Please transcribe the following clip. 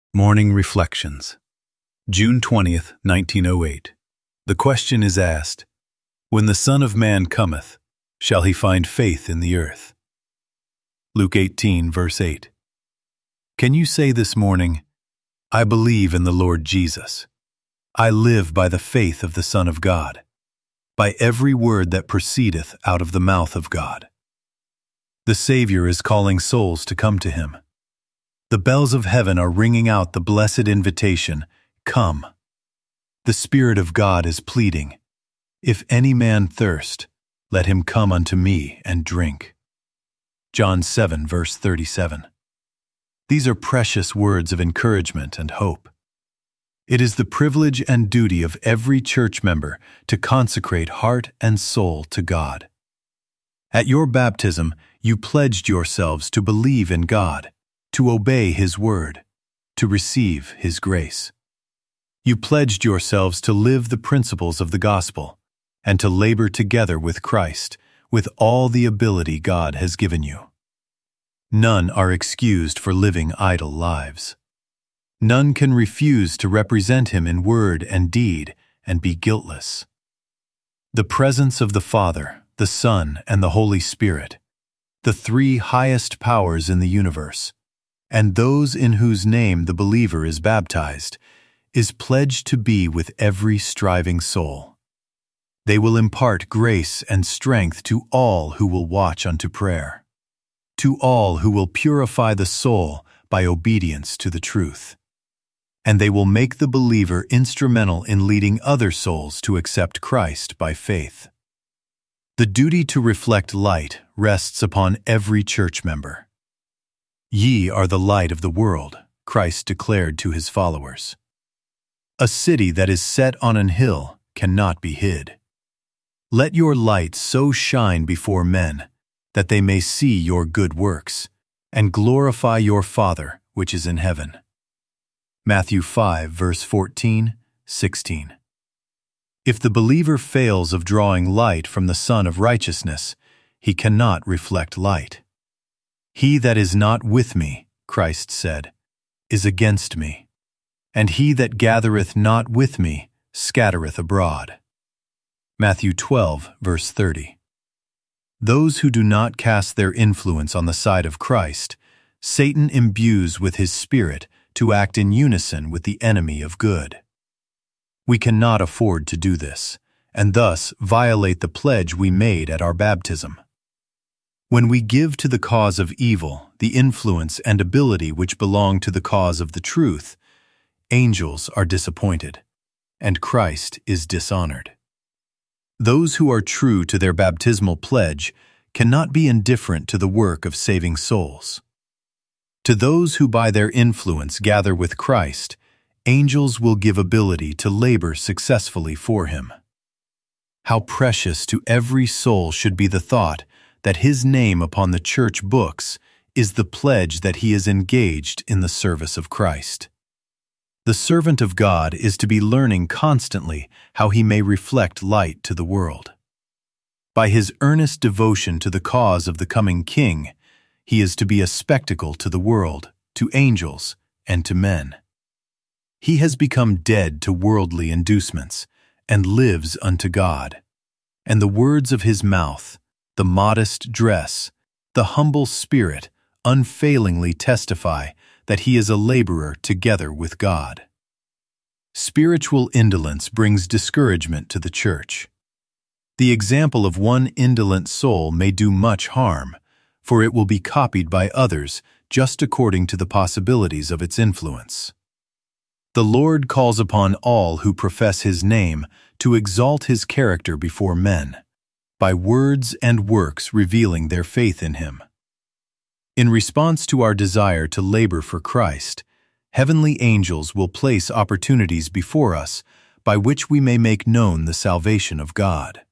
Morning Reflections, June 20th, 1908. The question is asked, When the Son of Man cometh, shall he find faith in the earth? Luke 18, verse 8. Can you say this morning, I believe in the Lord Jesus. I live by the faith of the Son of God, by every word that proceedeth out of the mouth of God. The Savior is calling souls to come to him. The bells of heaven are ringing out the blessed invitation, Come. The Spirit of God is pleading, If any man thirst, let him come unto me and drink. John 7, verse 37. These are precious words of encouragement and hope. It is the privilege and duty of every church member to consecrate heart and soul to God. At your baptism, you pledged yourselves to believe in God, to obey His word, to receive His grace. You pledged yourselves to live the principles of the gospel and to labor together with Christ with all the ability God has given you. None are excused for living idle lives. None can refuse to represent Him in word and deed and be guiltless. The presence of the Father, the Son, and the Holy Spirit, the three highest powers in the universe, and those in whose name the believer is baptized, is pledged to be with every striving soul. They will impart grace and strength to all who will watch unto prayer, to all who will purify the soul by obedience to the truth. And they will make the believer instrumental in leading other souls to accept Christ by faith. The duty to reflect light rests upon every church member. Ye are the light of the world, Christ declared to His followers. A city that is set on an hill cannot be hid. Let your light so shine before men that they may see your good works and glorify your Father which is in heaven. Matthew 5, verse 14, 16. If the believer fails of drawing light from the Sun of Righteousness, he cannot reflect light. He that is not with me, Christ said, is against me, and he that gathereth not with me scattereth abroad. Matthew 12, verse 30. Those who do not cast their influence on the side of Christ, Satan imbues with his spirit to act in unison with the enemy of good. We cannot afford to do this, and thus violate the pledge we made at our baptism. When we give to the cause of evil the influence and ability which belong to the cause of the truth, angels are disappointed, and Christ is dishonored. Those who are true to their baptismal pledge cannot be indifferent to the work of saving souls. To those who by their influence gather with Christ, angels will give ability to labor successfully for Him. How precious to every soul should be the thought that his name upon the church books is the pledge that he is engaged in the service of Christ. The servant of God is to be learning constantly how he may reflect light to the world. By his earnest devotion to the cause of the coming King, he is to be a spectacle to the world, to angels, and to men. He has become dead to worldly inducements, and lives unto God. And the words of his mouth, the modest dress, the humble spirit, unfailingly testify that he is a laborer together with God. Spiritual indolence brings discouragement to the church. The example of one indolent soul may do much harm, for it will be copied by others just according to the possibilities of its influence. The Lord calls upon all who profess His name to exalt His character before men, by words and works revealing their faith in Him. In response to our desire to labor for Christ, heavenly angels will place opportunities before us by which we may make known the salvation of God.